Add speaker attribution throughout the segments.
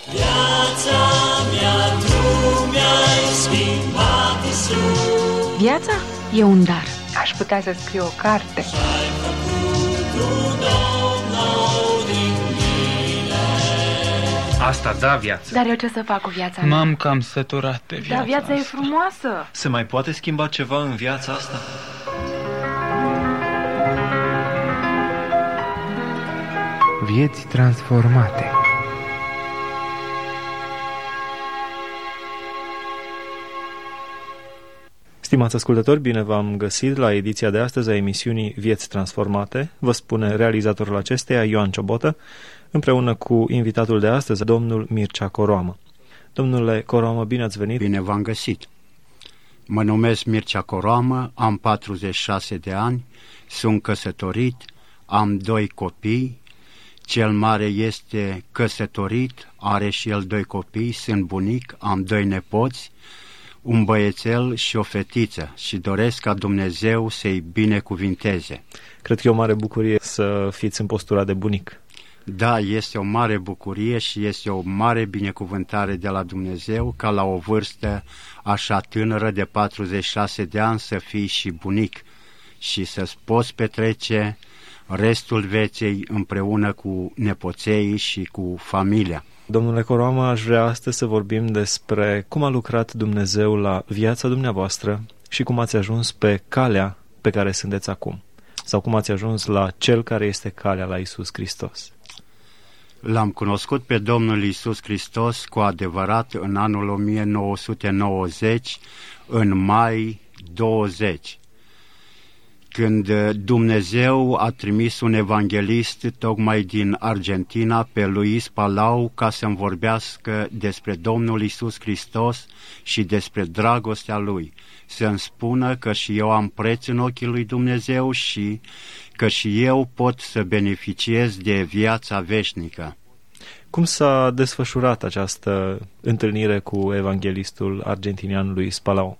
Speaker 1: Viața mea, tu mi-ai schimbat, Iisus.
Speaker 2: Viața e un dar. Aș putea să scriu o carte.
Speaker 1: Și-ai făcut un om nou din mine.
Speaker 3: Asta da viață.
Speaker 2: Dar eu ce să fac cu viața mea?
Speaker 4: M-am cam săturat de viața
Speaker 2: Dar viața
Speaker 4: asta.
Speaker 2: e frumoasă.
Speaker 5: Se mai poate schimba ceva în viața asta?
Speaker 6: Vieți transformate.
Speaker 5: Stimați ascultători, bine v-am găsit la ediția de astăzi a emisiunii Vieți Transformate. Vă spune realizatorul acesteia, Ioan Ciobotă, împreună cu invitatul de astăzi, domnul Mircea Coroamă. Domnule Coroamă, bine ați venit!
Speaker 7: Bine v-am găsit! Mă numesc Mircea Coroamă, am 46 de ani, sunt căsătorit, am 2 copii, cel mare este căsătorit, are și el 2 copii, sunt bunic, am 2 nepoți, un băiețel și o fetiță și doresc ca Dumnezeu să-i binecuvinteze.
Speaker 5: Cred că e o mare bucurie să fiți în postura de bunic.
Speaker 7: Da, este o mare bucurie și este o mare binecuvântare de la Dumnezeu ca la o vârstă așa tânără de 46 de ani să fii și bunic și să-ți poți petrece restul vieții împreună cu nepoței și cu familia.
Speaker 5: Domnule Coroamă, aș vrea astăzi să vorbim despre cum a lucrat Dumnezeu la viața dumneavoastră și cum ați ajuns pe calea pe care sunteți acum. Sau cum ați ajuns la Cel care este calea, la Iisus Hristos.
Speaker 7: L-am cunoscut pe Domnul Iisus Hristos cu adevărat în anul 1990, în mai 20, când Dumnezeu a trimis un evanghelist tocmai din Argentina, pe Luis Palau, ca să-mi vorbească despre Domnul Iisus Hristos și despre dragostea Lui, să-mi spună că și eu am preț în ochii lui Dumnezeu și că și eu pot să beneficiez de viața veșnică.
Speaker 5: Cum s-a desfășurat această întâlnire cu evanghelistul argentinian Luis Palau?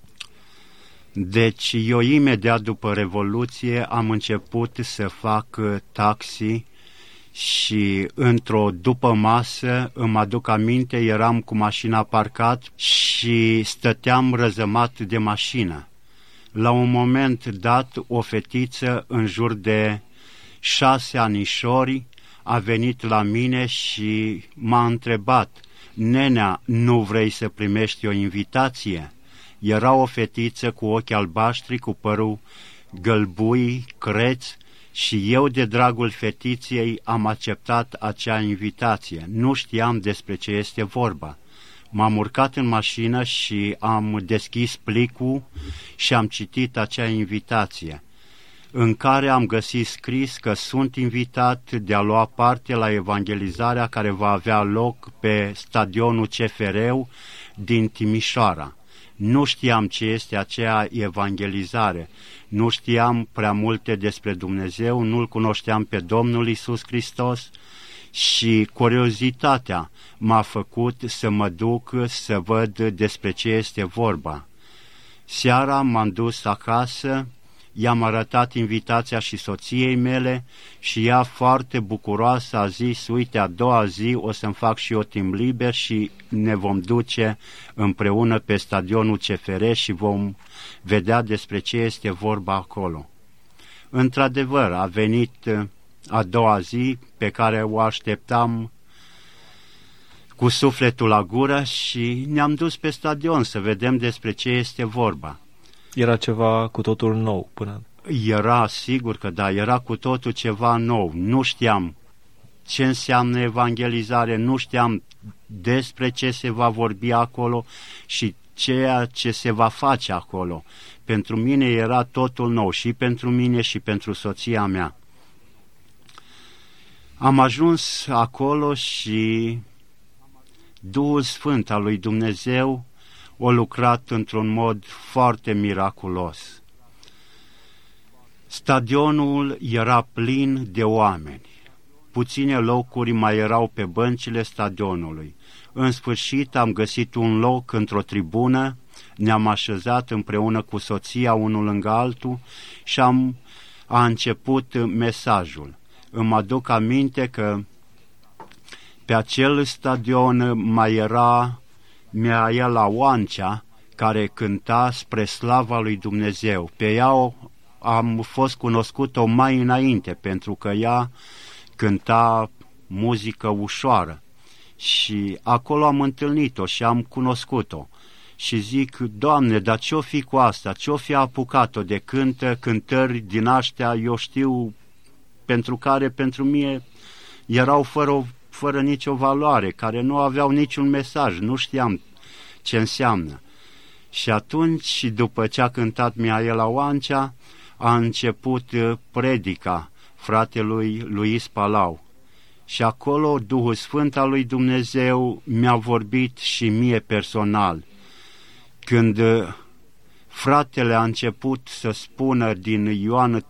Speaker 7: Deci, eu imediat după Revoluție am început să fac taxi și într-o dupămasă, îmi aduc aminte, eram cu mașina parcat și stăteam răzămat de mașină. La un moment dat, o fetiță în jur de 6 anișori a venit la mine și m-a întrebat: "Nenea, nu vrei să primești o invitație?" Era o fetiță cu ochi albaștri, cu părul gălbui, creț, și eu, de dragul fetiței, am acceptat acea invitație. Nu știam despre ce este vorba. M-am urcat în mașină și am deschis plicul și am citit acea invitație, în care am găsit scris că sunt invitat de a lua parte la evangelizarea care va avea loc pe stadionul CFR-ul din Timișoara. Nu știam ce este aceea evangelizare, nu știam prea multe despre Dumnezeu, nu-L cunoșteam pe Domnul Iisus Hristos și curiozitatea m-a făcut să mă duc să văd despre ce este vorba. Seara m-am dus acasă, i-am arătat invitația și soției mele și ea, foarte bucuroasă, a zis: "Uite, a doua zi o să-mi fac și eu timp liber și ne vom duce împreună pe stadionul CFR și vom vedea despre ce este vorba acolo." Într-adevăr, a venit a doua zi pe care o așteptam cu sufletul la gură și ne-am dus pe stadion să vedem despre ce este vorba.
Speaker 5: Era ceva cu totul nou până...
Speaker 7: Era, sigur că da, era cu totul ceva nou. Nu știam ce înseamnă evangelizare, nu știam despre ce se va vorbi acolo și ceea ce se va face acolo. Pentru mine era totul nou, și pentru mine și pentru soția mea. Am ajuns acolo și Duhul Sfânt al lui Dumnezeu a lucrat într-un mod foarte miraculos. Stadionul era plin de oameni. Puține locuri mai erau pe băncile stadionului. În sfârșit am găsit un loc într-o tribună, ne-am așezat împreună cu soția unul lângă altul și a început mesajul. Îmi aduc aminte că Pe acel stadion mai era Mihaela Oancea, care cânta spre slava lui Dumnezeu. Pe ea am fost cunoscut-o mai înainte, pentru că ea cânta muzică ușoară. Și acolo am întâlnit-o și am cunoscut-o. Și zic, Doamne, dar ce-o fi cu asta? Ce-o fi apucat-o de cântări din aștia, eu știu, pentru care pentru mine erau fără nicio valoare, care nu aveau niciun mesaj, nu știam ce înseamnă. Și atunci, după ce a cântat Mihaela Oancea, a început predica fratelui Luis Palau. Și acolo Duhul Sfânt al lui Dumnezeu mi-a vorbit și mie personal. Când fratele a început să spună din Ioan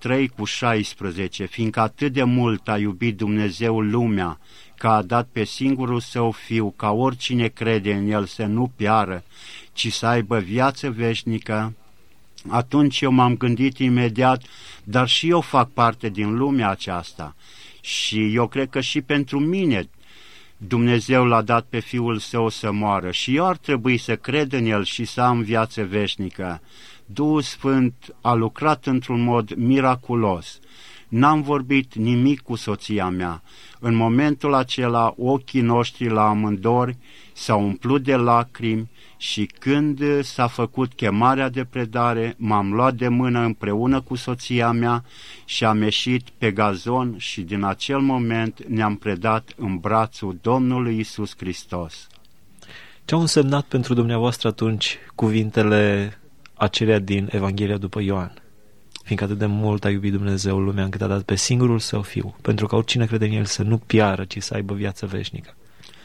Speaker 7: 3:16, fiindcă atât de mult a iubit Dumnezeu lumea, că a dat pe singurul Său Fiu, ca oricine crede în El să nu piară, ci să aibă viață veșnică, atunci eu m-am gândit imediat, dar și eu fac parte din lumea aceasta. Și eu cred că și pentru mine Dumnezeu l-a dat pe Fiul Său să moară și eu ar trebui să cred în El și să am viață veșnică. Duhul Sfânt a lucrat într-un mod miraculos. N-am vorbit nimic cu soția mea. În momentul acela ochii noștri la amândoi s-au umplut de lacrimi și când s-a făcut chemarea de predare, m-am luat de mână împreună cu soția mea și am ieșit pe gazon și din acel moment ne-am predat în brațul Domnului Iisus Hristos.
Speaker 5: Ce au însemnat pentru dumneavoastră atunci cuvintele acelea din Evanghelia după Ioan? Fiindcă atât de mult a iubit Dumnezeu lumea încât a dat pe singurul Său Fiu, pentru că oricine crede în El să nu piară, ci să aibă viață veșnică.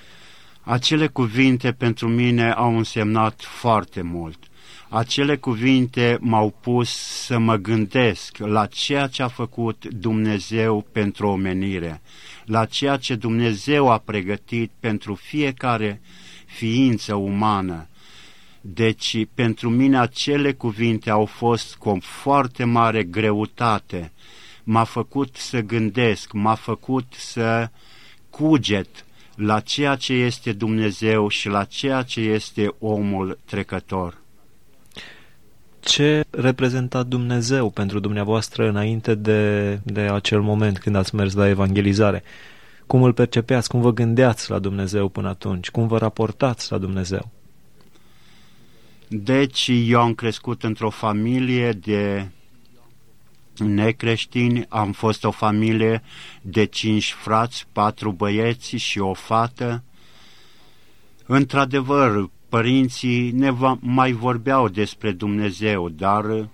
Speaker 7: Acele cuvinte pentru mine au însemnat foarte mult. Acele cuvinte m-au pus să mă gândesc la ceea ce a făcut Dumnezeu pentru omenire, la ceea ce Dumnezeu a pregătit pentru fiecare ființă umană. Deci, pentru mine acele cuvinte au fost cu o foarte mare greutate. M-a făcut să gândesc, m-a făcut să cuget la ceea ce este Dumnezeu și la ceea ce este omul trecător.
Speaker 5: Ce reprezenta Dumnezeu pentru dumneavoastră înainte de acel moment când ați mers la evangelizare? Cum îl percepeați? Cum vă gândeați la Dumnezeu până atunci? Cum vă raportați la Dumnezeu?
Speaker 7: Deci eu am crescut într-o familie de necreștini, am fost o familie de 5 frați, 4 băieți și o fată. Într-adevăr, părinții ne mai vorbeau despre Dumnezeu, dar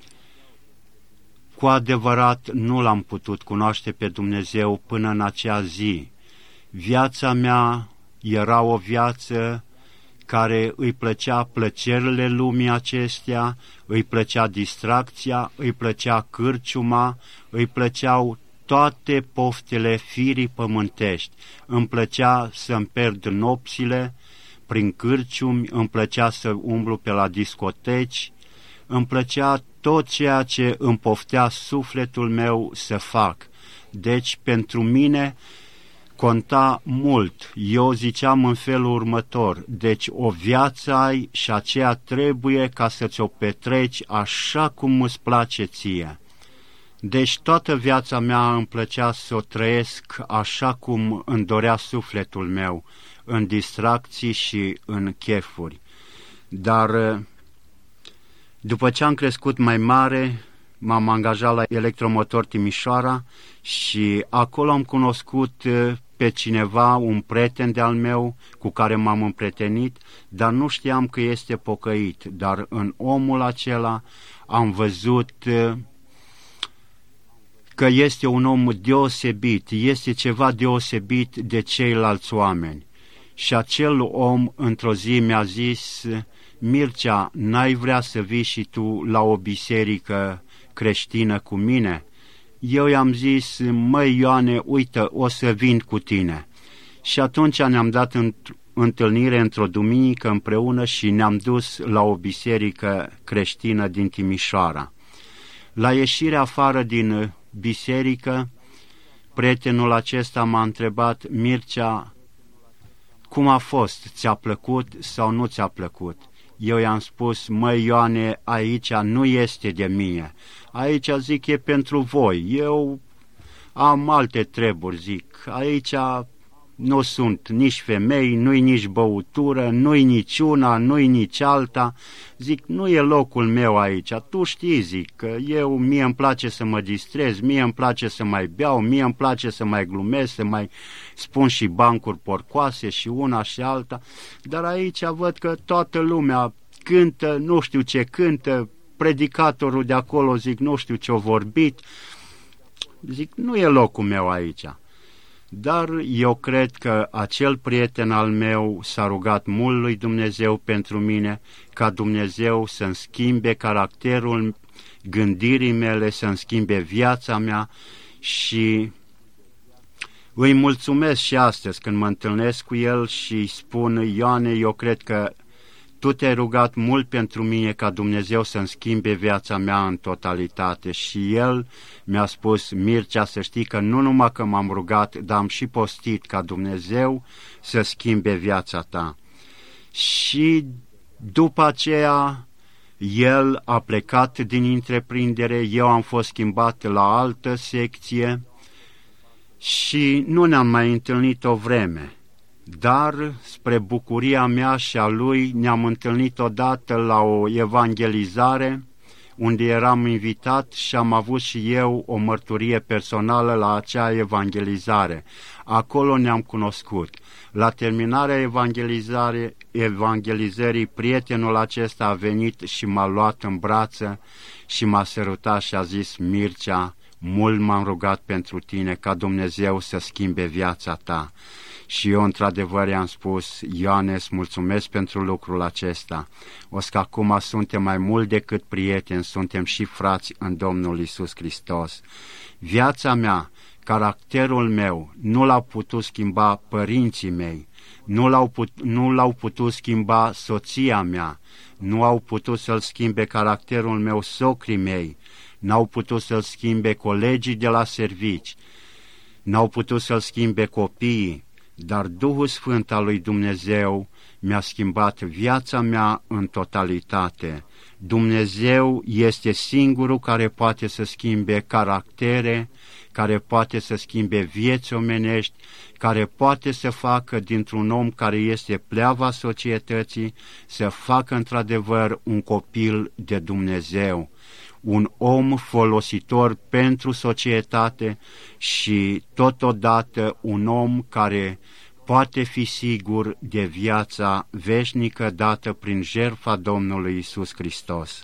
Speaker 7: cu adevărat nu l-am putut cunoaște pe Dumnezeu până în acea zi. Viața mea era o viață care îi plăcea plăcerile lumii acestea, îi plăcea distracția, îi plăcea cârciuma, îi plăceau toate poftele firii pământești. Îmi plăcea să-mi pierd nopțile prin cârciumi, îmi plăcea să umblu pe la discoteci, îmi plăcea tot ceea ce îmi poftea sufletul meu să fac. Deci, pentru mine conta mult. Eu ziceam în felul următor, deci o viață ai și aceea trebuie ca să ți-o petreci așa cum îți place ție. Deci toată viața mea îmi plăcea să o trăiesc așa cum îmi dorea sufletul meu, în distracții și în chefuri. Dar după ce am crescut mai mare, m-am angajat la Electromotor Timișoara și acolo am cunoscut pe cineva, un prieten de-al meu cu care m-am împrietenit, dar nu știam că este pocăit. Dar în omul acela am văzut că este un om deosebit, este ceva deosebit de ceilalți oameni. Și acel om într-o zi mi-a zis, Mircea, n-ai vrea să vii și tu la o biserică creștină cu mine? Eu i-am zis, măi Ioane, uite, o să vin cu tine. Și atunci ne-am dat întâlnire într-o duminică împreună și ne-am dus la o biserică creștină din Timișoara. La ieșirea afară din biserică, prietenul acesta m-a întrebat, Mircea, cum a fost, ți-a plăcut sau nu ți-a plăcut? Eu i-am spus, măi Ioane, aici nu este de mine, aici, zic, e pentru voi, eu am alte treburi, zic, aici nu sunt nici femei, nu-i nici băutură, nu-i nici una, nu-i nici alta, zic, nu e locul meu aici, tu știi, zic, că mie îmi place să mă distrez, mie îmi place să mai beau, mie îmi place să mai glumesc, să mai spun și bancuri porcoase și una și alta, dar aici văd că toată lumea cântă, nu știu ce cântă, predicatorul de acolo, zic, nu știu ce-o vorbit, zic, nu e locul meu aici. Dar eu cred că acel prieten al meu s-a rugat mult lui Dumnezeu pentru mine, ca Dumnezeu să-mi schimbe caracterul, gândirii mele, să-mi schimbe viața mea și îi mulțumesc și astăzi când mă întâlnesc cu el și îi spun, Ioane, eu cred că tu te-ai rugat mult pentru mine ca Dumnezeu să-mi schimbe viața mea în totalitate și el mi-a spus, Mircea, să știi că nu numai că m-am rugat, dar am și postit ca Dumnezeu să schimbe viața ta. Și după aceea el a plecat din întreprindere, eu am fost schimbat la altă secție și nu ne-am mai întâlnit o vreme. Dar, spre bucuria mea și a lui, ne-am întâlnit odată la o evangelizare, unde eram invitat și am avut și eu o mărturie personală la acea evangelizare. Acolo ne-am cunoscut. La terminarea evangelizării, prietenul acesta a venit și m-a luat în brață și m-a sărutat și a zis, Mircea, mult m-am rugat pentru tine ca Dumnezeu să schimbe viața ta. Și eu, într-adevăr, i-am spus, Ioane, îți mulțumesc pentru lucrul acesta. O să că acum suntem mai mult decât prieteni, suntem și frați în Domnul Iisus Hristos. Viața mea, caracterul meu, nu l-au putut schimba părinții mei, nu l-au putut schimba soția mea, nu au putut să-l schimbe caracterul meu socrii mei, n-au putut să-l schimbe colegii de la servici, n-au putut să-l schimbe copiii, dar Duhul Sfânt al lui Dumnezeu mi-a schimbat viața mea în totalitate. Dumnezeu este singurul care poate să schimbe caractere, care poate să schimbe vieți omenești, care poate să facă dintr-un om care este pleava societății, să facă într-adevăr un copil de Dumnezeu, un om folositor pentru societate și totodată un om care poate fi sigur de viața veșnică dată prin jertfa Domnului Iisus Hristos.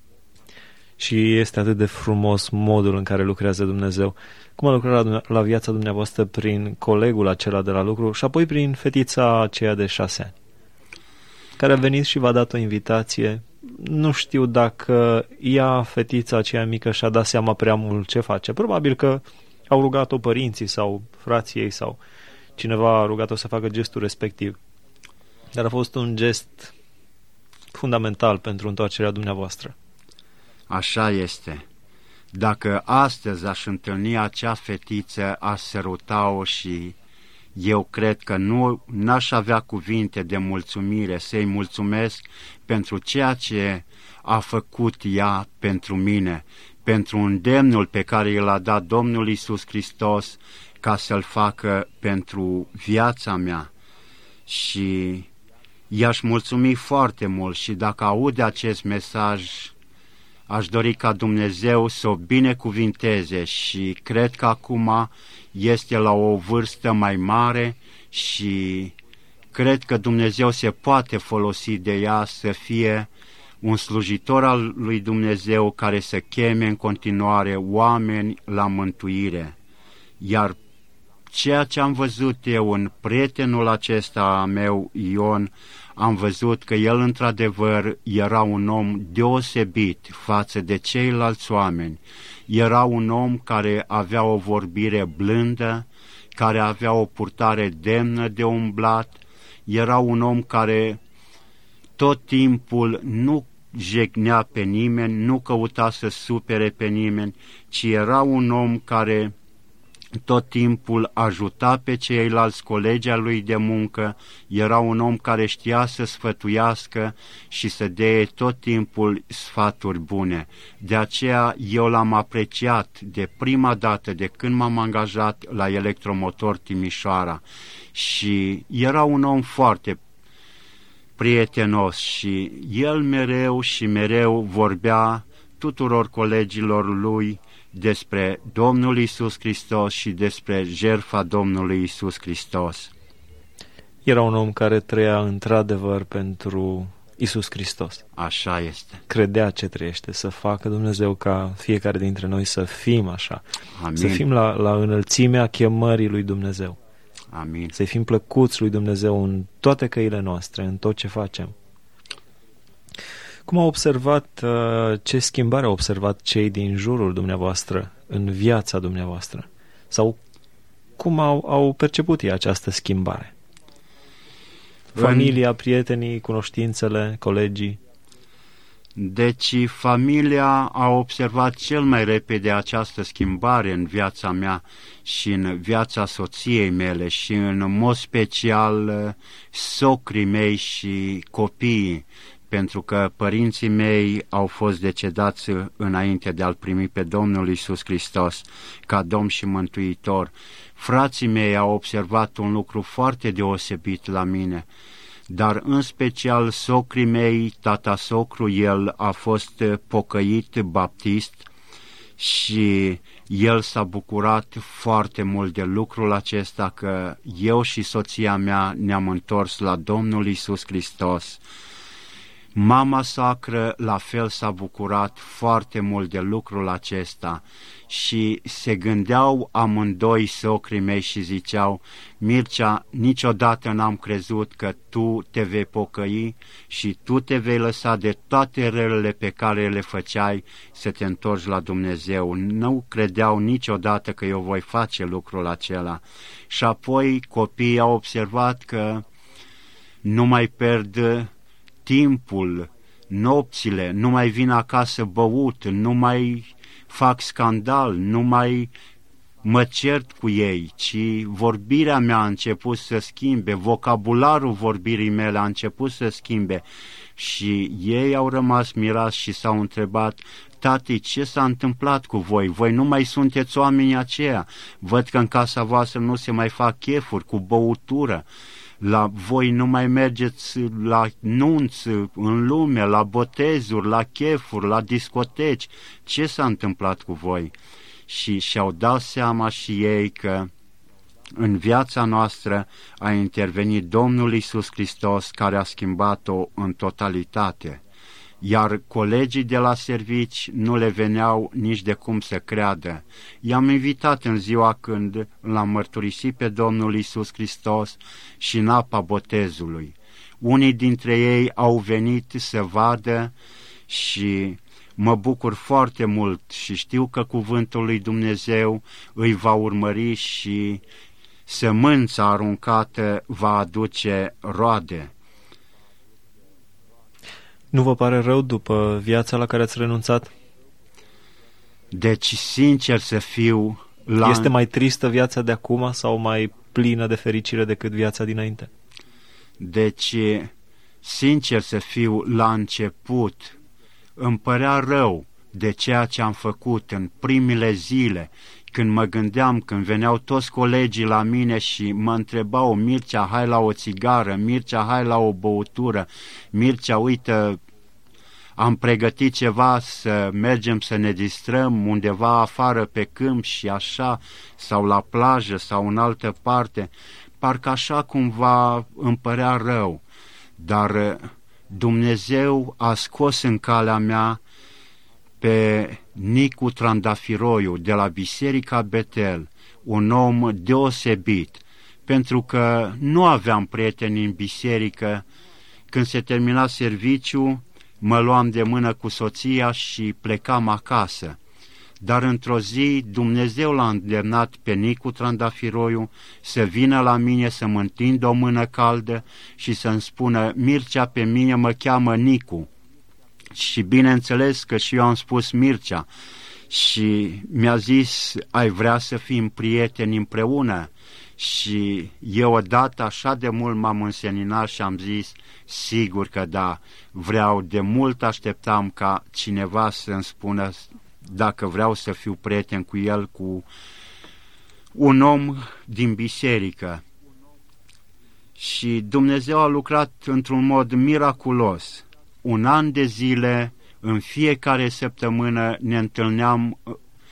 Speaker 5: Și este atât de frumos modul în care lucrează Dumnezeu. Cum a lucrat la viața dumneavoastră prin colegul acela de la lucru și apoi prin fetița aceea de 6 ani, care a venit și v-a dat o invitație. Nu știu dacă ea, fetița aceea mică, și-a dat seama prea mult ce face. Probabil că au rugat-o părinții sau frații ei sau cineva a rugat-o să facă gestul respectiv. Dar a fost un gest fundamental pentru întoarcerea dumneavoastră.
Speaker 7: Așa este. Dacă astăzi aș întâlni acea fetiță, aș săruta-o și eu cred că n-aș avea cuvinte de mulțumire să-i mulțumesc pentru ceea ce a făcut ea pentru mine, pentru îndemnul pe care l-a dat Domnul Iisus Hristos ca să-l facă pentru viața mea. Și i-aș mulțumi foarte mult și dacă aude acest mesaj, aș dori ca Dumnezeu să o binecuvinteze și cred că acum este la o vârstă mai mare și cred că Dumnezeu se poate folosi de ea să fie un slujitor al lui Dumnezeu care să cheme în continuare oameni la mântuire. Iar ceea ce am văzut eu în prietenul acesta a meu, Ion, am văzut că el într-adevăr era un om deosebit față de ceilalți oameni. Era un om care avea o vorbire blândă, care avea o purtare demnă de umblat, era un om care tot timpul nu jegnea pe nimeni, nu căuta să supere pe nimeni, ci era un om care tot timpul ajuta pe ceilalți colegi ai lui de muncă, era un om care știa să sfătuiască și să dea tot timpul sfaturi bune. De aceea eu l-am apreciat de prima dată de când m-am angajat la Electromotor Timișoara și era un om foarte prietenos și el mereu și mereu vorbea tuturor colegilor lui despre Domnul Iisus Hristos și despre jertfa Domnului Iisus Hristos.
Speaker 5: Era un om care trăia într-adevăr pentru Iisus Hristos.
Speaker 7: Așa este.
Speaker 5: Credea ce trăiește, să facă Dumnezeu ca fiecare dintre noi să fim așa.
Speaker 7: Amin.
Speaker 5: Să fim la înălțimea chemării lui Dumnezeu.
Speaker 7: Amin.
Speaker 5: Să fim plăcuți lui Dumnezeu în toate căile noastre, în tot ce facem. Cum au observat, ce schimbare au observat cei din jurul dumneavoastră în viața dumneavoastră? Sau cum au perceput ei această schimbare? Familia, prietenii, cunoștințele, colegii?
Speaker 7: Deci familia a observat cel mai repede această schimbare în viața mea și în viața soției mele și în mod special socrii mei și copiii, pentru că părinții mei au fost decedați înainte de a-L primi pe Domnul Iisus Hristos ca Domn și Mântuitor. Frații mei au observat un lucru foarte deosebit la mine, dar în special socrii mei, tata-socru, el a fost pocăit baptist și el s-a bucurat foarte mult de lucrul acesta, că eu și soția mea ne-am întors la Domnul Iisus Hristos. Mama sacră la fel s-a bucurat foarte mult de lucrul acesta și se gândeau amândoi socrii mei și ziceau: Mircea, niciodată n-am crezut că tu te vei pocăi și tu te vei lăsa de toate relele pe care le făceai să te întorci la Dumnezeu. Nu credeau niciodată că eu voi face lucrul acela. Și apoi copiii au observat că nu mai pierd timpul, nopțile, nu mai vin acasă băut, nu mai fac scandal, nu mai mă cert cu ei, ci vorbirea mea a început să schimbe, vocabularul vorbirii mele a început să schimbe și ei au rămas mirați și s-au întrebat: tati, ce s-a întâmplat cu voi? Voi nu mai sunteți oamenii aceia. Văd că în casa voastră nu se mai fac chefuri cu băutură. La voi nu mai mergeți la nunți în lume, la botezuri, la chefuri, la discoteci. Ce s-a întâmplat cu voi? Și și-au dat seama și ei că în viața noastră a intervenit Domnul Iisus Hristos, care a schimbat-o în totalitate. Iar colegii de la servici nu le veneau nici de cum să creadă. I-am invitat în ziua când l-am mărturisit pe Domnul Iisus Hristos și în apa botezului. Unii dintre ei au venit să vadă și mă bucur foarte mult și știu că cuvântul lui Dumnezeu îi va urmări și sămânța aruncată va aduce roade.
Speaker 5: Nu vă pare rău după viața la care ați renunțat?
Speaker 7: Deci, sincer să fiu...
Speaker 5: Este mai tristă viața de acum sau mai plină de fericire decât viața dinainte?
Speaker 7: Deci, sincer să fiu, la început îmi părea rău de ceea ce am făcut în primele zile, când mă gândeam, când veneau toți colegii la mine și mă întrebau: Mircea, hai la o țigară, Mircea, hai la o băutură, Mircea, uite, am pregătit ceva să mergem să ne distrăm undeva afară pe câmp și așa, sau la plajă sau în altă parte. Parcă așa cumva îmi părea rău, dar Dumnezeu a scos în calea mea pe Nicu Trandafiroiu de la Biserica Betel, un om deosebit, pentru că nu aveam prieteni în biserică. Când se termina serviciu, mă luam de mână cu soția și plecam acasă. Dar într-o zi Dumnezeu l-a îndemnat pe Nicu Trandafiroiu să vină la mine, să mă întind o mână caldă și să-mi spună: Mircea, pe mine mă cheamă Nicu. Și bineînțeles că și eu am spus Mircea. și mi-a zis, ai vrea să fim prieteni împreună? Și eu odată așa de mult m-am înseninat și am zis, sigur că da, vreau, de mult așteptam ca cineva să-mi spună dacă vreau să fiu prieten cu el, cu un om din biserică. Și Dumnezeu a lucrat într-un mod miraculos. Un an de zile, în fiecare săptămână ne întâlneam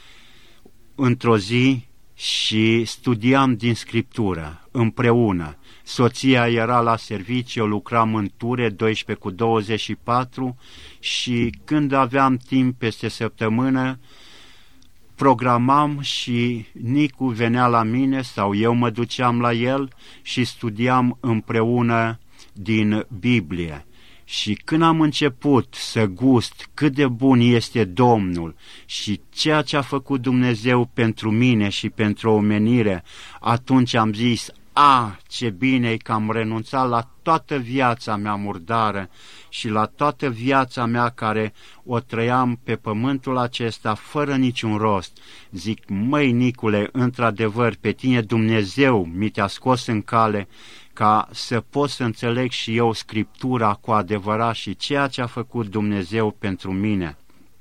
Speaker 7: într-o zi și studiam din Scriptură împreună. Soția era la serviciu, eu lucram în ture 12/24 și când aveam timp peste săptămână, programam și Nicu venea la mine sau eu mă duceam la el și studiam împreună din Biblie. Și când am început să gust cât de bun este Domnul și ceea ce a făcut Dumnezeu pentru mine și pentru omenire, atunci am zis, ce bine e că am renunțat la toată viața mea murdară și la toată viața mea care o trăiam pe pământul acesta fără niciun rost. Zic, măi Nicule, într-adevăr, pe tine Dumnezeu mi te-a scos în cale ca să pot să înțeleg și eu Scriptura cu adevărat și ceea ce a făcut Dumnezeu pentru mine.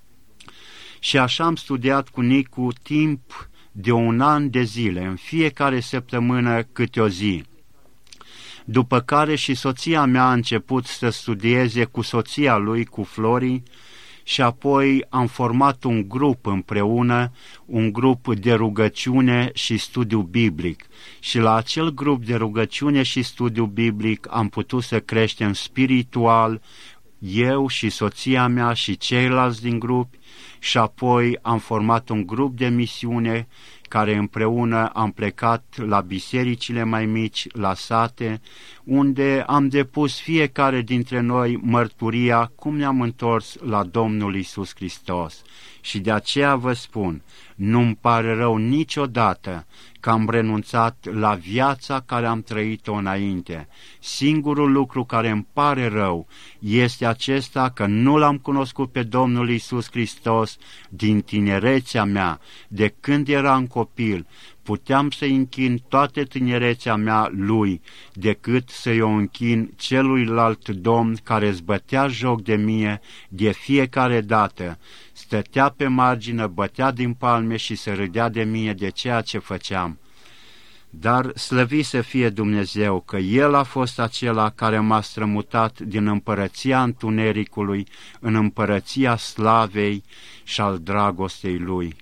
Speaker 7: Și așa am studiat cu Nicu timp de un an de zile, în fiecare săptămână câte o zi. După care și soția mea a început să studieze cu soția lui, cu Flori, și apoi am format un grup împreună, un grup de rugăciune și studiu biblic. Și la acel grup de rugăciune și studiu biblic am putut să creștem spiritual, eu și soția mea și ceilalți din grup, și apoi am format un grup de misiune care împreună am plecat la bisericile mai mici, la sate, unde am depus fiecare dintre noi mărturia cum ne-am întors la Domnul Iisus Hristos. Și de aceea vă spun, nu-mi pare rău niciodată că am renunțat la viața care am trăit-o înainte. Singurul lucru care îmi pare rău este acesta că nu l-am cunoscut pe Domnul Iisus Hristos din tinerețea mea, de când eram copil. Puteam să închin toată tinerețea mea lui, decât să-i o închin celuilalt domn care îți bătea joc de mine de fiecare dată. Stătea pe margine, bătea din palme și se râdea de mine de ceea ce făceam. Dar slăvit să fie Dumnezeu că El a fost acela care m-a strămutat din împărăția întunericului în împărăția slavei și al dragostei Lui.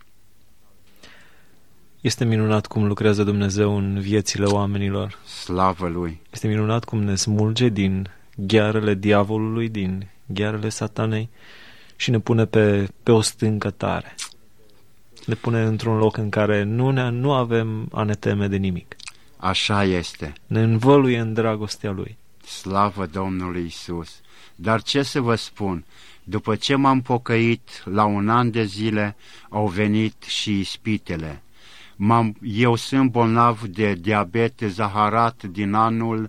Speaker 5: Este minunat cum lucrează Dumnezeu în viețile oamenilor.
Speaker 7: Slavă Lui!
Speaker 5: Este minunat cum ne smulge din ghearele diavolului, din ghearele satanei și ne pune pe o stâncă tare. Ne pune într-un loc în care nu avem a ne teme de nimic.
Speaker 7: Așa este.
Speaker 5: Ne învăluie în dragostea Lui.
Speaker 7: Slavă Domnului Iisus! Dar ce să vă spun? După ce m-am pocăit, la un an de zile au venit și ispitele. Eu sunt bolnav de diabet zaharat din anul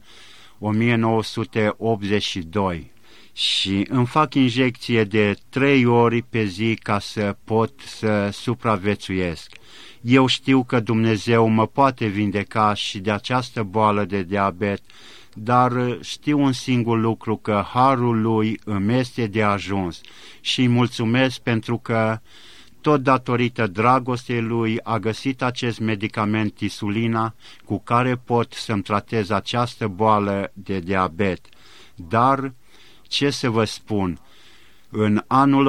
Speaker 7: 1982 și îmi fac injecție de 3 ori pe zi ca să pot să supraviețuiesc. Eu știu că Dumnezeu mă poate vindeca și de această boală de diabet, dar știu un singur lucru, că harul Lui îmi este de ajuns și îi mulțumesc pentru că tot datorită dragostei Lui a găsit acest medicament Tisulina cu care pot să-mi tratez această boală de diabet. Dar, ce să vă spun, în anul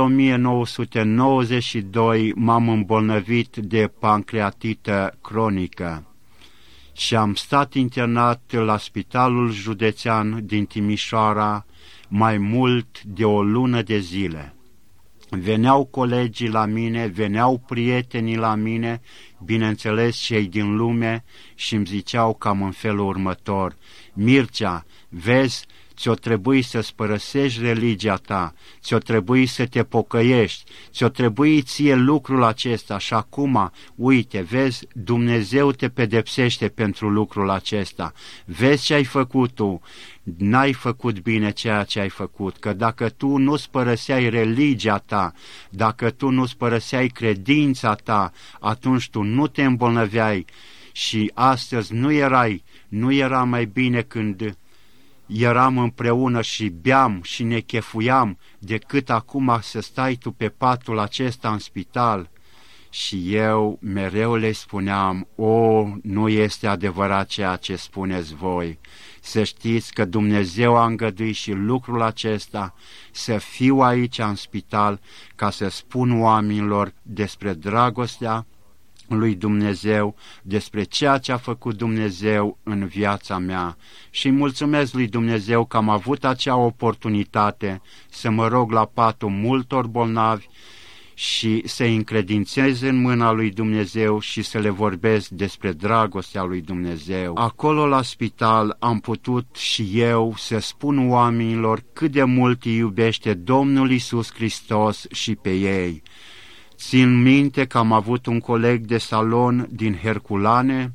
Speaker 7: 1992 m-am îmbolnăvit de pancreatită cronică și am stat internat la Spitalul Județean din Timișoara mai mult de o lună de zile. Veneau colegii la mine, veneau prietenii la mine, bineînțeles cei din lume, și îmi ziceau cam în felul următor: Mircea, vezi, ți-o trebuie să-ți părăsești religia ta, ți-o trebuie să te pocăiești, ți-o trebuie ție lucrul acesta și acum, uite, vezi, Dumnezeu te pedepsește pentru lucrul acesta, vezi ce ai făcut tu, n-ai făcut bine ceea ce ai făcut, că dacă tu nu-ți părăseai religia ta, dacă tu nu-ți părăseai credința ta, atunci tu nu te îmbolnăveai și astăzi nu era mai bine când eram împreună și beam și ne chefuiam decât acum să stai tu pe patul acesta în spital. Și eu mereu le spuneam, nu este adevărat ceea ce spuneți voi. Să știți că Dumnezeu a îngăduit și lucrul acesta, să fiu aici în spital ca să spun oamenilor despre dragostea lui Dumnezeu, despre ceea ce a făcut Dumnezeu în viața mea. Și mulțumesc lui Dumnezeu că am avut acea oportunitate să mă rog la patul multor bolnavi și să-i încredințez în mâna lui Dumnezeu și să le vorbesc despre dragostea lui Dumnezeu. Acolo la spital am putut și eu să spun oamenilor cât de mult îi iubește Domnul Iisus Hristos și pe ei. Țin minte că am avut un coleg de salon din Herculane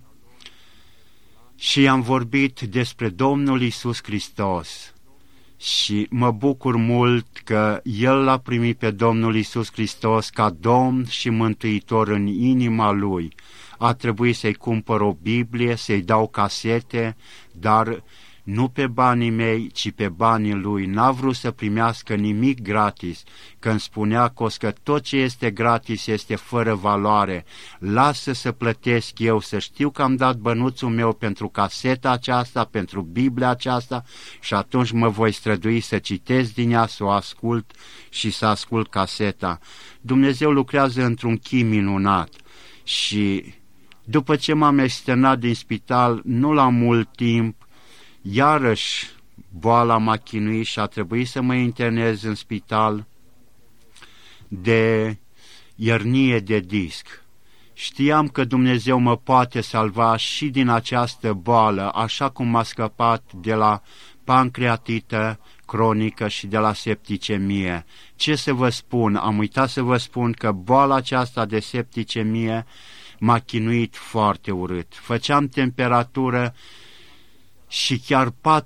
Speaker 7: și am vorbit despre Domnul Iisus Hristos. Și mă bucur mult că el l-a primit pe Domnul Iisus Hristos ca Domn și Mântuitor în inima lui. A trebuit să-i cumpăr o Biblie, să-i dau casete, dar nu pe banii mei, ci pe banii lui. N-a vrut să primească nimic gratis, că îmi spunea că tot ce este gratis este fără valoare. Lasă să plătesc eu, să știu că am dat bănuțul meu pentru caseta aceasta, pentru Biblia aceasta și atunci mă voi strădui să citesc din ea, să o ascult și să ascult caseta. Dumnezeu lucrează într-un chip minunat și după ce m-am externat din spital, nu la mult timp, iarăși boala m-a chinuit și a trebuit să mă internez în spital de iernie de disc. Știam că Dumnezeu mă poate salva și din această boală, așa cum m-a scăpat de la pancreatită cronică și de la septicemie. Ce să vă spun? Am uitat să vă spun că boala aceasta de septicemie m-a chinuit foarte urât. Făceam temperatură și chiar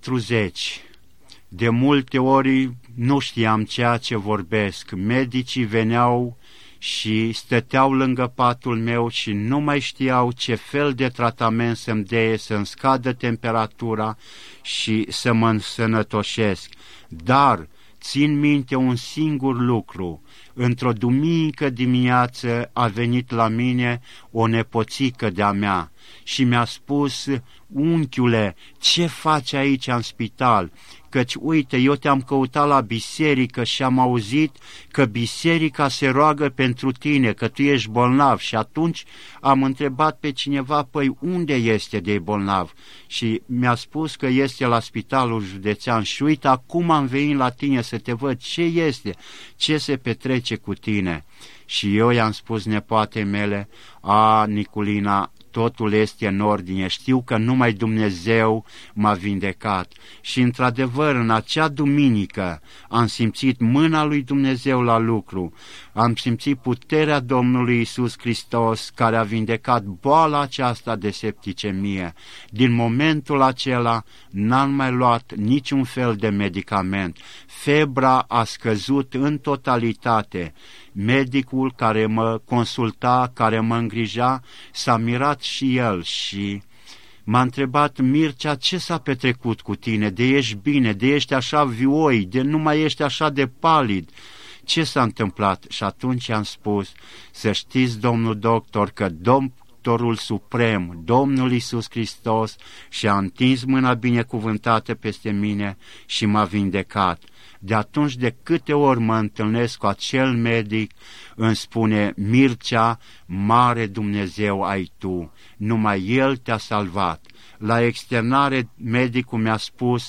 Speaker 7: 40. De multe ori nu știam ceea ce vorbesc. Medicii veneau și stăteau lângă patul meu și nu mai știau ce fel de tratament să-mi dea să-mi scadă temperatura și să mă însănătoșesc. Dar țin minte un singur lucru. Într-o duminică dimineață a venit la mine o nepoțică de-a mea și mi-a spus: unchiule, ce faci aici în spital? Căci, uite, eu te-am căutat la biserică și am auzit că biserica se roagă pentru tine, că tu ești bolnav. Și atunci am întrebat pe cineva, păi unde este de bolnav? Și mi-a spus că este la spitalul județean și uite, acum am venit la tine să te văd ce este, ce se petrece cu tine. Și eu i-am spus nepoatei mele: Niculina, totul este în ordine, știu că numai Dumnezeu m-a vindecat. Și într-adevăr, în acea duminică am simțit mâna lui Dumnezeu la lucru, am simțit puterea Domnului Iisus Hristos care a vindecat boala aceasta de septicemie. Din momentul acela n-am mai luat niciun fel de medicament. Febra a scăzut în totalitate. Medicul care mă consulta, care mă îngrija, s-a mirat și el și m-a întrebat: Mircea, ce s-a petrecut cu tine? De ești bine, de ești așa vioi, de nu mai ești așa de palid. Ce s-a întâmplat? Și atunci am spus: să știți, domnul doctor, că Doctorul Suprem, Domnul Iisus Hristos, și-a întins mâna binecuvântată peste mine și m-a vindecat. De atunci, de câte ori mă întâlnesc cu acel medic, îmi spune: Mircea, mare Dumnezeu ai tu, numai El te-a salvat. La externare, medicul mi-a spus: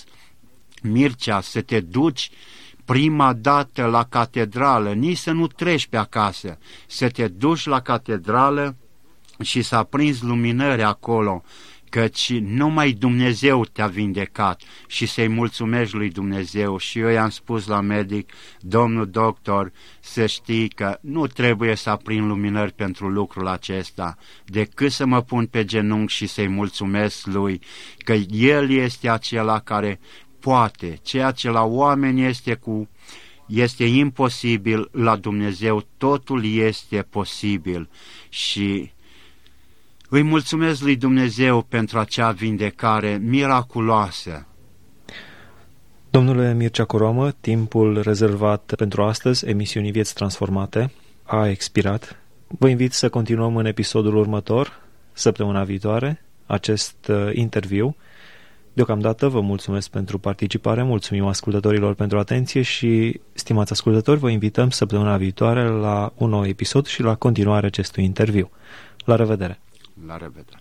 Speaker 7: Mircea, să te duci prima dată la catedrală, nici să nu treci pe acasă, să te duci la catedrală și să aprinzi luminări acolo, căci numai Dumnezeu te-a vindecat și să-i mulțumești lui Dumnezeu. Și eu i-am spus la medic, domnul doctor, să știi că nu trebuie să aprind luminări pentru lucrul acesta, decât să mă pun pe genunchi și să-i mulțumesc lui, că el este acela care poate, ceea ce la oameni este imposibil, la Dumnezeu totul este posibil. Și îi mulțumesc lui Dumnezeu pentru acea vindecare miraculoasă.
Speaker 5: Domnule Mircea Coroamă, timpul rezervat pentru astăzi, emisiunii Vieți Transformate, a expirat. Vă invit să continuăm în episodul următor, săptămâna viitoare, acest interviu. Deocamdată vă mulțumesc pentru participare, mulțumim ascultătorilor pentru atenție și, stimați ascultători, vă invităm săptămâna viitoare la un nou episod și la continuarea acestui interviu. La revedere!
Speaker 7: La revedere!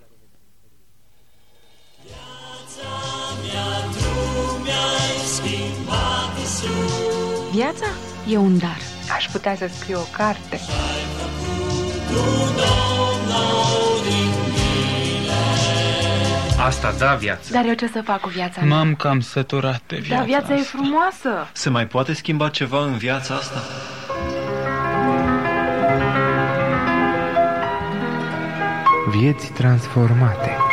Speaker 2: Viața e un dar. Aș putea să scriu o carte.
Speaker 3: Asta da viață.
Speaker 2: Dar eu ce să fac cu viața mea?
Speaker 4: M-am cam săturat de viața
Speaker 2: Dar viața e
Speaker 4: asta.
Speaker 2: frumoasă.
Speaker 8: Se mai poate schimba ceva în viața asta?
Speaker 6: Vieți transformate.